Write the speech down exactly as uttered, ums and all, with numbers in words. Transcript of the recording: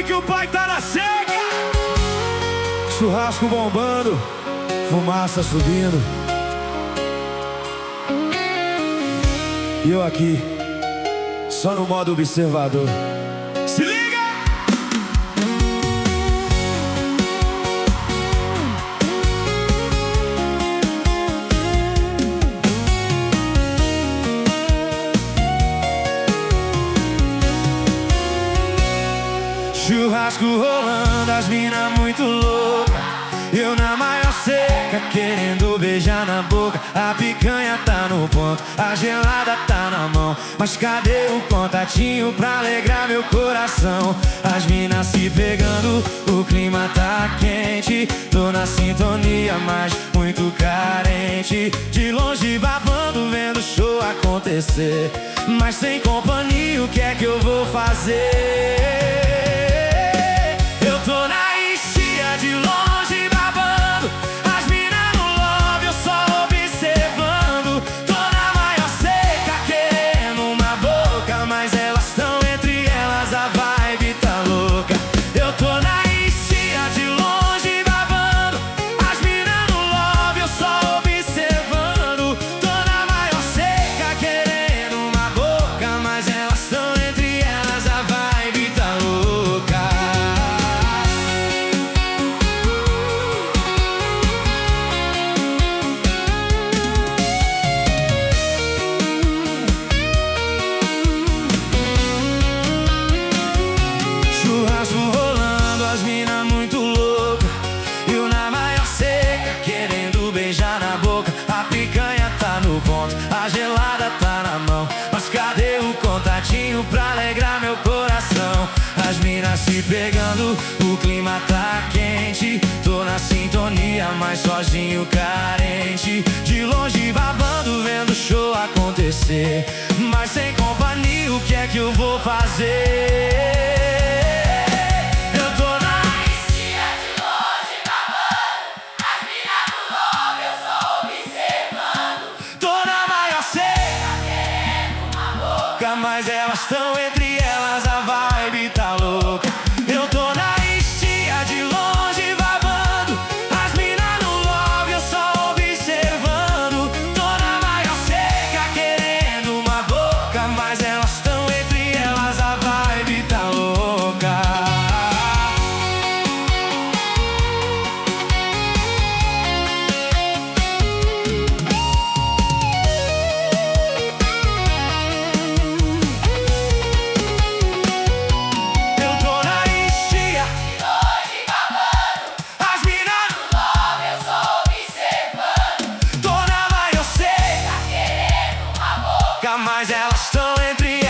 sabe que o pai tá na seca. Churrasco bombando, fumaça subindo, e eu aqui, só no modo observador. Se liga! Churrasco rolando, as mina muito louca, eu na maior seca, querendo beijar na boca. A picanha tá no ponto, a gelada tá na mão, mas cadê o contatinho pra alegrar meu coração? As minas se pegando, o clima tá quente, tô na sintonia, mas muito carente. De longe babando, vendo o show acontecer, mas sem companhia, o que é que eu vou fazer? Eu tô na enchia, de longe babando, as mina no love, eu só observando. Tô na maior seca, querendo uma boca, mas elas tão entre elas, a vibe tá louca. Eu tô na enchia, de longe babando, as mina no love, eu só observando. Tô na maior seca, querendo uma boca, mas elas tão entre elas, a vibe tá louca. Churrasco rolando, as mina muito louca, eu na maior seca, querendo beijar na boca. A picanha tá no ponto, a gelada tá na mão, mas cadê o contatinho pra alegrar meu coração? As minas se pegando, o clima tá quente, tô na sintonia, mas sozinho carente. De longe babando, vendo o show acontecer, mas sem companhia, o que é que eu vou fazer? Mas elas tão entre elas, a vibe tá louca. Eu tô na estia, de longe babando, as mina no love, eu só observando. Tô na maior seca, querendo uma boca, mas elas tão entre elas, a vibe tá louca. Mas elas estão entre